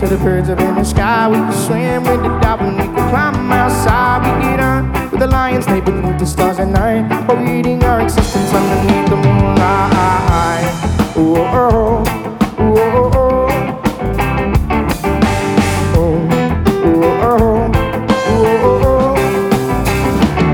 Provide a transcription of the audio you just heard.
to the birds up in the sky. We could swim with the dolphins, we could climb outside. We get on with the lions, stay beneath the stars at night, or reading our existence underneath